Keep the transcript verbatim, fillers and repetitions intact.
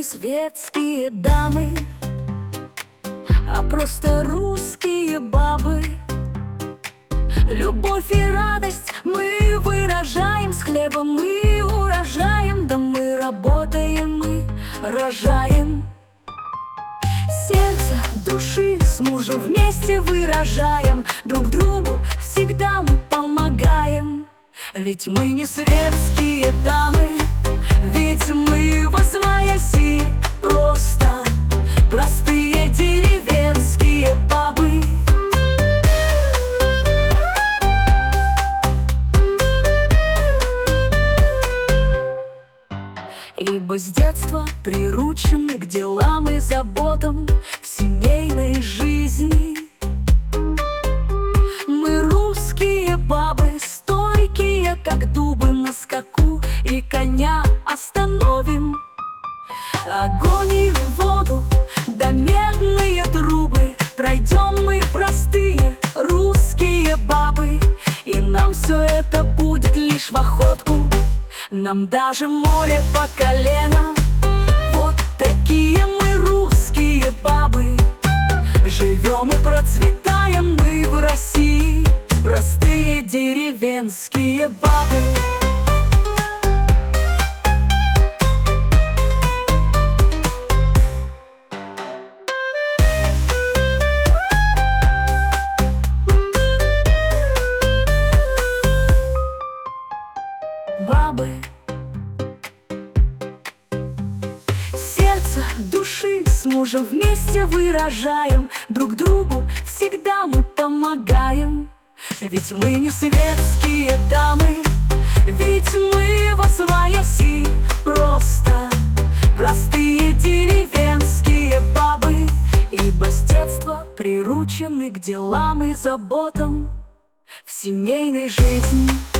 светские дамы, а просто русские бабы. Любовь и радость мы выражаем с хлебом и урожаем. Да мы работаем, мы рожаем. Сердце, души с мужем вместе выражаем. Друг другу всегда мы помогаем. Ведь мы не светские дамы, ведь мы восвояси, просто простые деревенские бабы. Ибо с детства приручены к делам и заботам в семейной жизни. Мы русские бабы, стойкие, как дубы на скаку, и коня остановим. Огонь и воду, да медные трубы, пройдем мы простые русские бабы. И нам все это будет лишь в охотку, нам даже море по колено. Вот такие мы русские бабы. Живем и процветаем мы в России, простые деревенские бабы. Бабы, сердце, души с мужем вместе выражаем. Друг другу всегда мы помогаем. Ведь мы не светские дамы, ведь мы восвояси, просто простые деревенские бабы. Ибо с детства приручены к делам и заботам в семейной жизни.